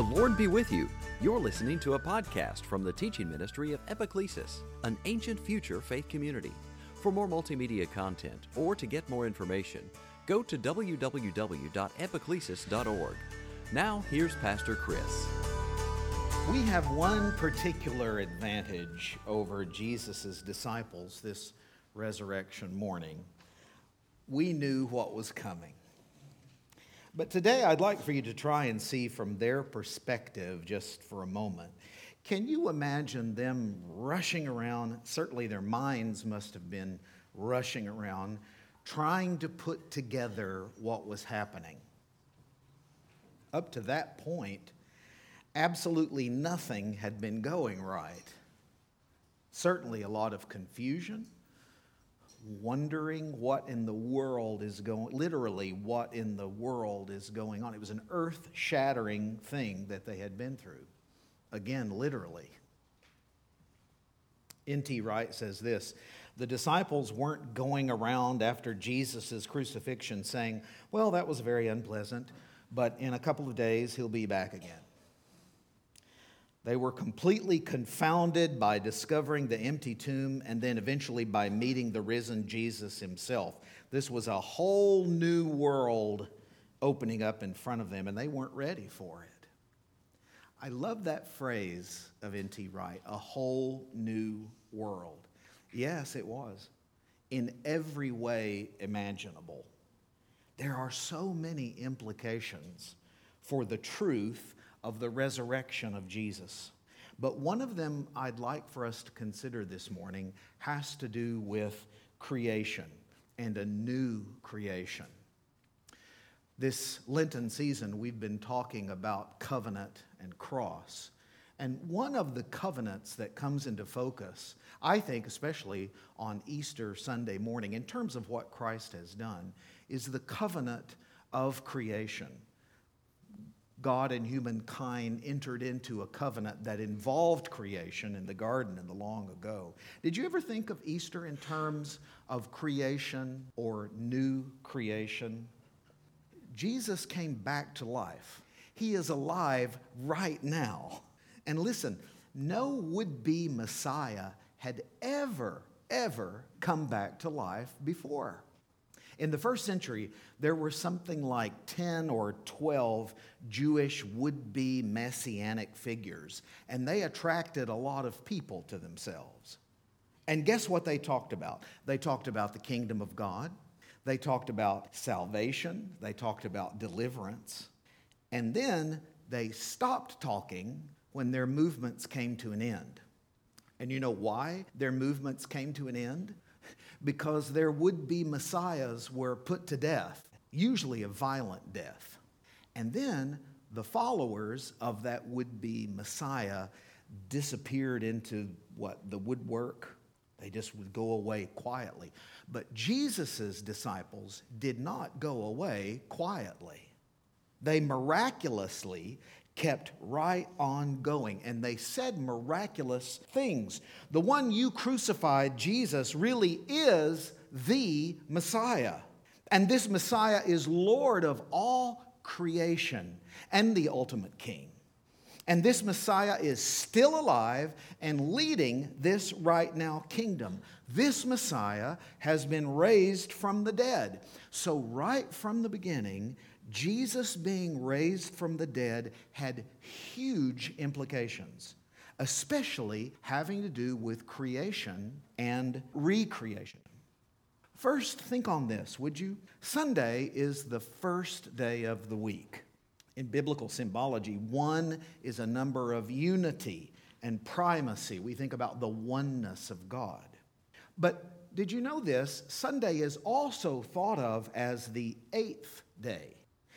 The Lord be with you. You're listening to a podcast from the teaching ministry of Epiclesis, an ancient future faith community. For more multimedia content or to get more information, go to www.epiclesis.org. Now, here's Pastor Chris. We have one particular advantage over Jesus' disciples this resurrection morning. We knew what was coming. But today I'd like for you to try and see from their perspective just for a moment. Can you imagine them rushing around? Certainly their minds must have been rushing around, trying to put together what was happening. Up to that point, absolutely nothing had been going right. Certainly a lot of confusion, wondering what in the world is going, literally what in the world is going on. It was an earth-shattering thing that they had been through. Again, literally. N.T. Wright says this: the disciples weren't going around after Jesus' crucifixion saying, well, that was very unpleasant, but in a couple of days he'll be back again. They were completely confounded by discovering the empty tomb and then eventually by meeting the risen Jesus himself. This was a whole new world opening up in front of them, and they weren't ready for it. I love that phrase of N.T. Wright, a whole new world. Yes, it was, in every way imaginable. There are so many implications for the truth of the resurrection of Jesus. But one of them I'd like for us to consider this morning has to do with creation and a new creation. This Lenten season, we've been talking about covenant and cross. And one of the covenants that comes into focus, I think especially on Easter Sunday morning, in terms of what Christ has done, is the covenant of creation. God and humankind entered into a covenant that involved creation in the garden in the long ago. Did you ever think of Easter in terms of creation or new creation? Jesus came back to life. He is alive right now. And listen, no would-be Messiah had ever come back to life before. In the first century, there were something like 10 or 12 Jewish would-be messianic figures, and they attracted a lot of people to themselves. And guess what they talked about? They talked about the kingdom of God. They talked about salvation. They talked about deliverance. And then they stopped talking when their movements came to an end. And you know why their movements came to an end? Because their would-be messiahs were put to death, usually a violent death. And then the followers of that would-be messiah disappeared into the woodwork. They just would go away quietly. But Jesus' disciples did not go away quietly. They miraculously kept right on going, and they said miraculous things. The one you crucified, Jesus, really is the Messiah. And this Messiah is Lord of all creation and the ultimate King. And this Messiah is still alive and leading this right now kingdom. This Messiah has been raised from the dead. So right from the beginning, Jesus being raised from the dead had huge implications, especially having to do with creation and recreation. First, think on this, would you? Sunday is the first day of the week. In biblical symbology, one is a number of unity and primacy. We think about the oneness of God. But did you know this? Sunday is also thought of as the eighth day.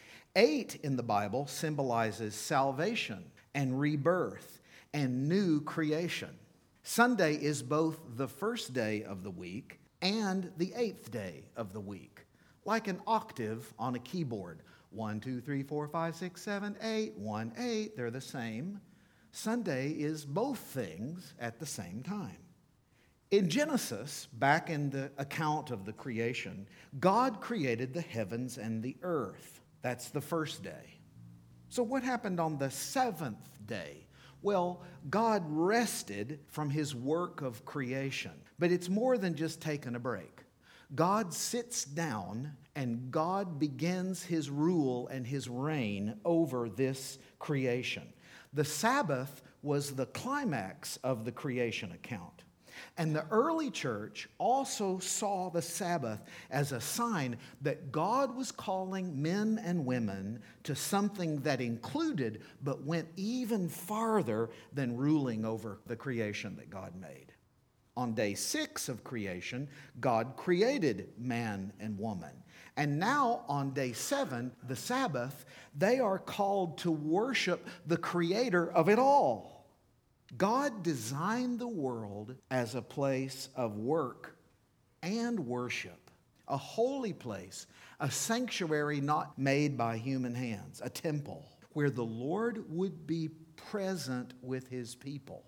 8 in the Bible symbolizes salvation and rebirth and new creation. Sunday is both the first day of the week and the eighth day of the week, like an octave on a keyboard. 1, 2, 3, 4, 5, 6, 7, 8, 1, 8, they're the same. Sunday is both things at the same time. In Genesis, back in the account of the creation, God created the heavens and the earth. That's the first day. So what happened on the seventh day? Well, God rested from his work of creation. But it's more than just taking a break. God sits down and God begins his rule and his reign over this creation. The Sabbath was the climax of the creation account. And the early church also saw the Sabbath as a sign that God was calling men and women to something that included but went even farther than ruling over the creation that God made. On day 6 of creation, God created man and woman. And now on day 7, the Sabbath, they are called to worship the creator of it all. God designed the world as a place of work and worship, a holy place, a sanctuary not made by human hands, a temple where the Lord would be present with his people.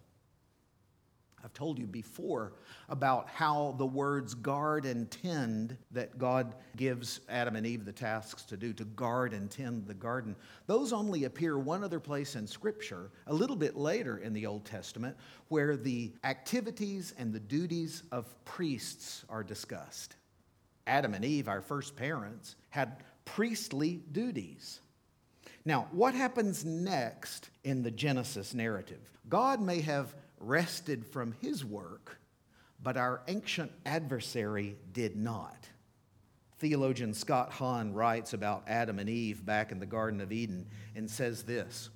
I've told you before about how the words guard and tend that God gives Adam and Eve the tasks to do, to guard and tend the garden. Those only appear one other place in Scripture, a little bit later in the Old Testament, where the activities and the duties of priests are discussed. Adam and Eve, our first parents, had priestly duties. Now, what happens next in the Genesis narrative? God may have rested from his work, but our ancient adversary did not. Theologian Scott Hahn writes about Adam and Eve back in the Garden of Eden and says this: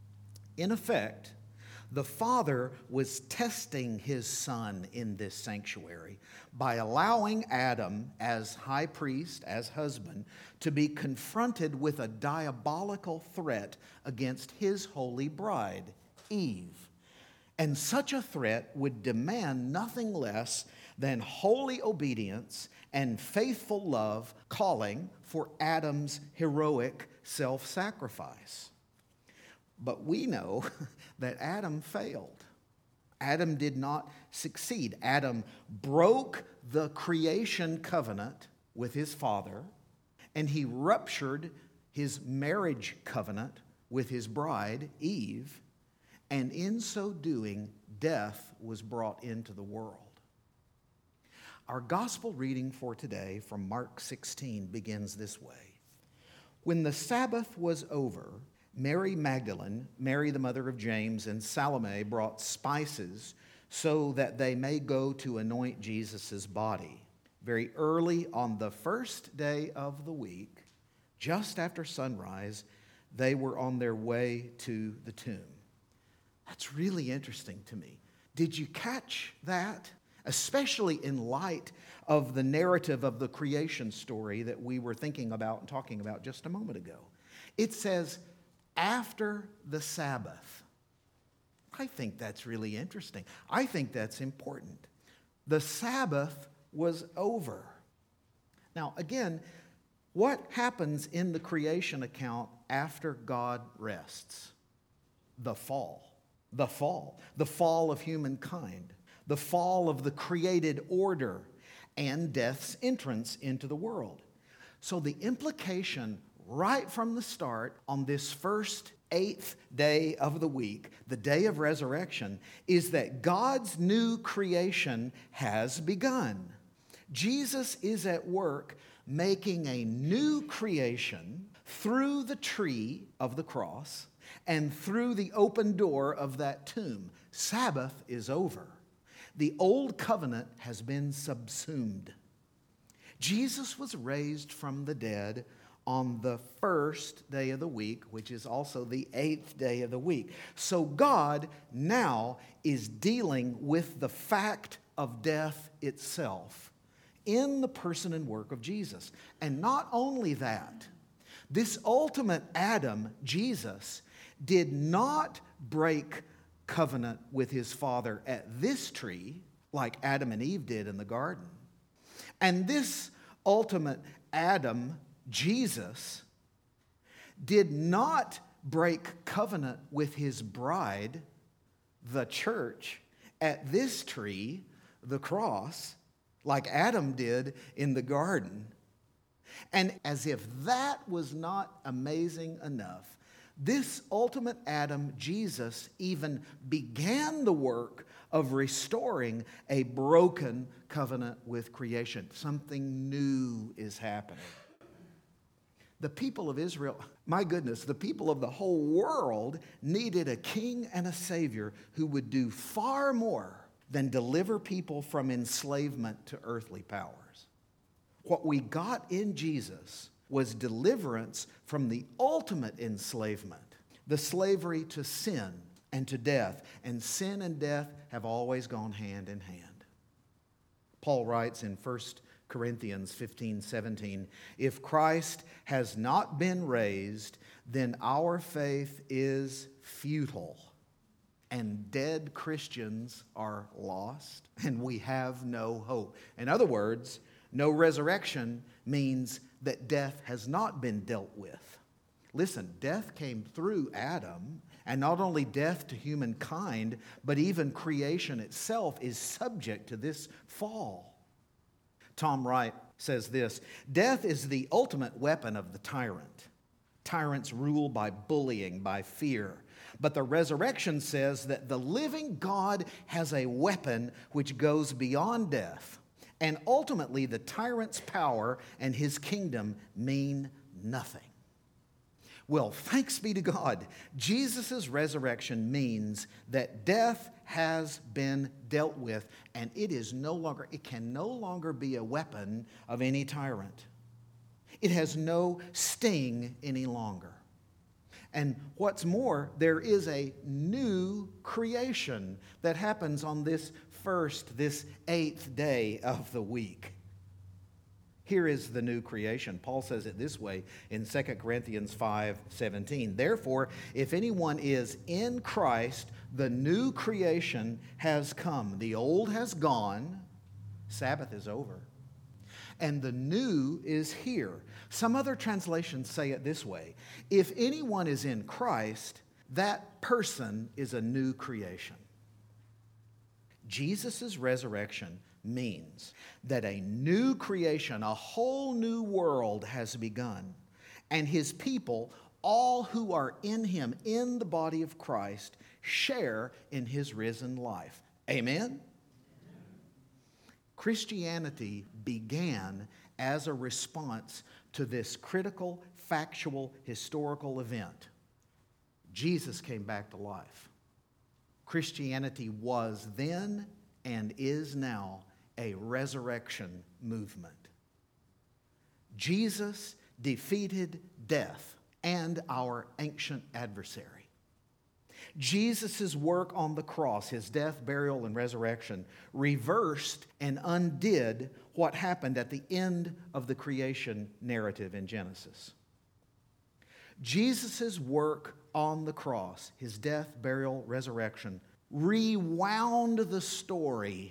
in effect, the Father was testing his Son in this sanctuary by allowing Adam, as high priest, as husband, to be confronted with a diabolical threat against his holy bride, Eve. And such a threat would demand nothing less than holy obedience and faithful love, calling for Adam's heroic self-sacrifice. But we know that Adam failed. Adam did not succeed. Adam broke the creation covenant with his father, and he ruptured his marriage covenant with his bride, Eve. And in so doing, death was brought into the world. Our gospel reading for today from Mark 16 begins this way. When the Sabbath was over, Mary Magdalene, Mary the mother of James, and Salome brought spices so that they may go to anoint Jesus' body. Very early on the first day of the week, just after sunrise, they were on their way to the tomb. That's really interesting to me. Did you catch that? Especially in light of the narrative of the creation story that we were thinking about and talking about just a moment ago. It says, after the Sabbath. I think that's really interesting. I think that's important. The Sabbath was over. Now, again, what happens in the creation account after God rests? The fall. The fall of humankind, the fall of the created order, and death's entrance into the world. So the implication right from the start on this first 8th day of the week, the day of resurrection, is that God's new creation has begun. Jesus is at work making a new creation through the tree of the cross and through the open door of that tomb. Sabbath is over. The old covenant has been subsumed. Jesus was raised from the dead on the first day of the week, which is also the 8th day of the week. So God now is dealing with the fact of death itself in the person and work of Jesus. And not only that, this ultimate Adam, Jesus, did not break covenant with his father at this tree like Adam and Eve did in the garden. And this ultimate Adam, Jesus, did not break covenant with his bride, the church, at this tree, the cross, like Adam did in the garden. And as if that was not amazing enough, This ultimate Adam, Jesus, even began the work of restoring a broken covenant with creation. Something new is happening. The people of Israel, my goodness, the people of the whole world needed a king and a savior who would do far more than deliver people from enslavement to earthly powers. What we got in Jesus was deliverance from the ultimate enslavement, the slavery to sin and to death. And sin and death have always gone hand in hand. Paul writes in 1 Corinthians 15:17, if Christ has not been raised, then our faith is futile, and dead Christians are lost, and we have no hope. In other words, no resurrection means that death has not been dealt with. Listen, death came through Adam, and not only death to humankind, but even creation itself is subject to this fall. Tom Wright says this, death is the ultimate weapon of the tyrant. Tyrants rule by bullying, by fear. But the resurrection says that the living God has a weapon which goes beyond death. And ultimately, the tyrant's power and his kingdom mean nothing. Well, thanks be to God, Jesus' resurrection means that death has been dealt with, and it can no longer be a weapon of any tyrant. It has no sting any longer. And what's more, there is a new creation that happens on this 8th day of the week. Here is the new creation. Paul says it this way in 2 Corinthians 5:17. Therefore, if anyone is in Christ, the new creation has come. The old has gone. Sabbath is over. And the new is here. Some other translations say it this way. If anyone is in Christ, that person is a new creation. Jesus' resurrection means that a new creation, a whole new world has begun. And his people, all who are in him, in the body of Christ, share in his risen life. Amen? Christianity began as a response to this critical, factual, historical event. Jesus came back to life. Christianity was then and is now a resurrection movement. Jesus defeated death and our ancient adversary. Jesus' work on the cross, his death, burial, and resurrection, reversed and undid what happened at the end of the creation narrative in Genesis. Jesus' work on the cross, his death, burial, resurrection, rewound the story.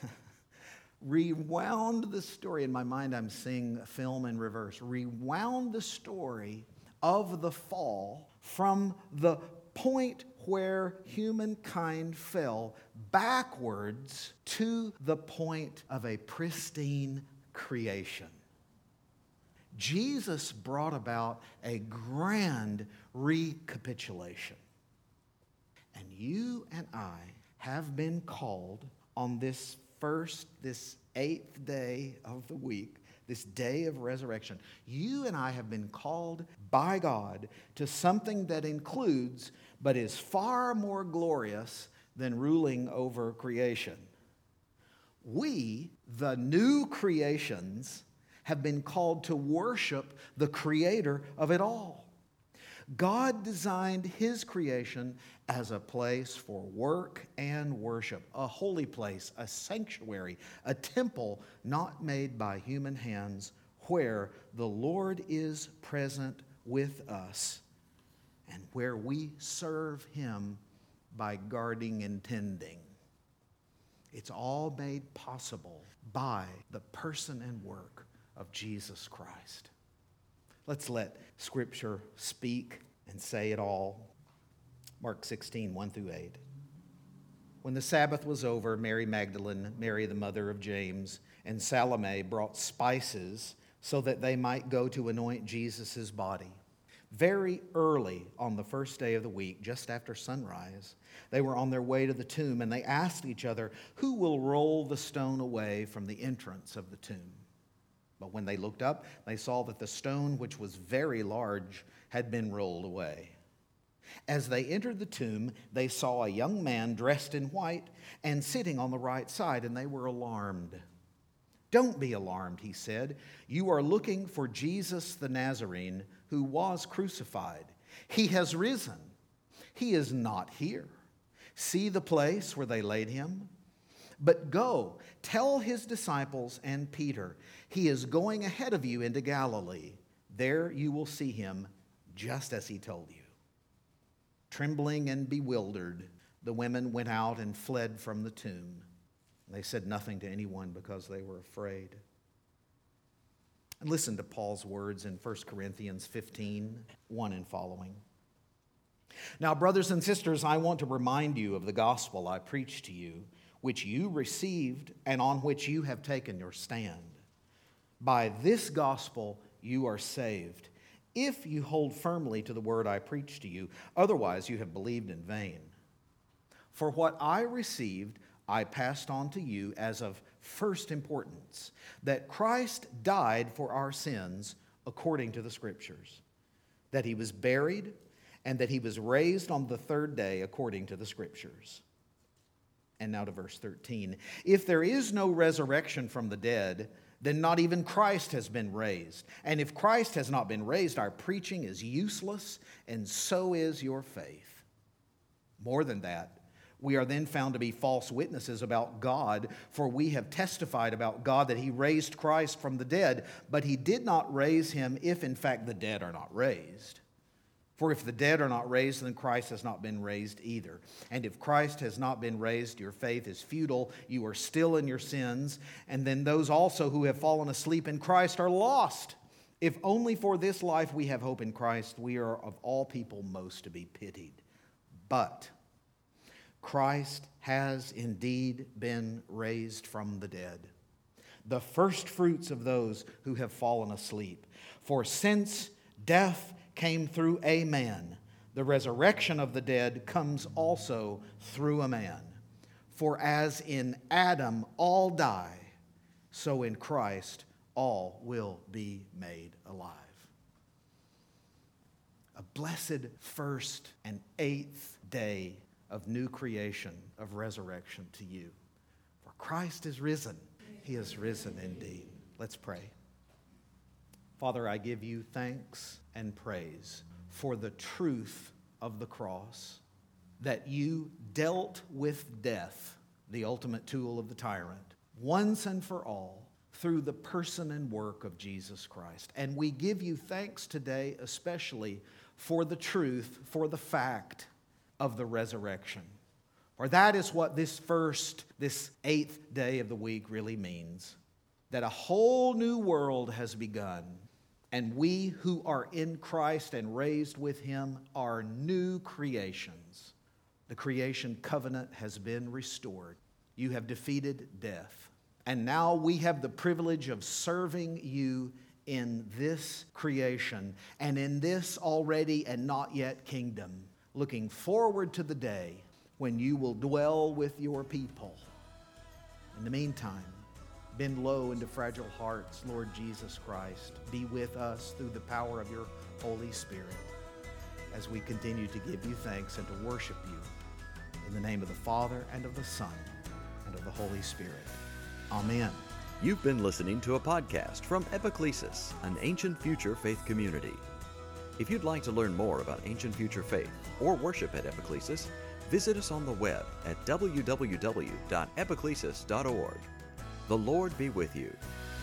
Rewound the story. In my mind, I'm seeing a film in reverse. Rewound the story of the fall from the point where humankind fell backwards to the point of a pristine creation. Jesus brought about a grand recapitulation. And you and I have been called on this 8th day of the week, this day of resurrection. You and I have been called by God to something that includes, but is far more glorious than ruling over creation. We, the new creations, have been called to worship the creator of it all. God designed his creation as a place for work and worship, a holy place, a sanctuary, a temple not made by human hands, where the Lord is present with us and where we serve him by guarding and tending. It's all made possible by the person and work of Jesus Christ. Let's let Scripture speak and say it all. Mark 16, 1-8. When the Sabbath was over, Mary Magdalene, Mary the mother of James, and Salome brought spices so that they might go to anoint Jesus' body. Very early on the first day of the week, just after sunrise, they were on their way to the tomb, and they asked each other, "Who will roll the stone away from the entrance of the tomb?" But when they looked up, they saw that the stone, which was very large, had been rolled away. As they entered the tomb, they saw a young man dressed in white and sitting on the right side, and they were alarmed. "Don't be alarmed," he said. "You are looking for Jesus the Nazarene, who was crucified. He has risen. He is not here. See the place where they laid him? But go, tell his disciples and Peter, he is going ahead of you into Galilee. There you will see him, just as he told you." Trembling and bewildered, the women went out and fled from the tomb. They said nothing to anyone because they were afraid. And listen to Paul's words in 1 Corinthians 15:1 and following. "Now, brothers and sisters, I want to remind you of the gospel I preached to you, which you received and on which you have taken your stand. By this gospel you are saved, if you hold firmly to the word I preached to you. Otherwise you have believed in vain. For what I received I passed on to you as of first importance, that Christ died for our sins according to the Scriptures, that he was buried, and that he was raised on the third day according to the Scriptures." And now to verse 13. "If there is no resurrection from the dead, then not even Christ has been raised. And if Christ has not been raised, our preaching is useless, and so is your faith. More than that, we are then found to be false witnesses about God, for we have testified about God that he raised Christ from the dead, but he did not raise him if in fact the dead are not raised. For if the dead are not raised, then Christ has not been raised either. And if Christ has not been raised, your faith is futile, you are still in your sins, and then those also who have fallen asleep in Christ are lost. If only for this life we have hope in Christ, we are of all people most to be pitied. But Christ has indeed been raised from the dead, the first fruits of those who have fallen asleep. For since death came through a man, the resurrection of the dead comes also through a man. For as in Adam all die, so in Christ all will be made alive." A blessed first and eighth day of new creation, of resurrection to you. For Christ is risen. He is risen indeed. Let's pray. Father, I give you thanks and praise for the truth of the cross, that you dealt with death, the ultimate tool of the tyrant, once and for all through the person and work of Jesus Christ. And we give you thanks today especially for the truth, for the fact of the resurrection. For that is what this eighth day of the week really means. That a whole new world has begun, and we who are in Christ and raised with him are new creations. The creation covenant has been restored. You have defeated death. And now we have the privilege of serving you in this creation and in this already and not yet kingdom, looking forward to the day when you will dwell with your people. In the meantime, bend low into fragile hearts, Lord Jesus Christ. Be with us through the power of your Holy Spirit as we continue to give you thanks and to worship you. In the name of the Father, and of the Son, and of the Holy Spirit. Amen. You've been listening to a podcast from Epiclesis, an ancient future faith community. If you'd like to learn more about ancient future faith or worship at Epiclesis, visit us on the web at www.epiclesis.org. The Lord be with you.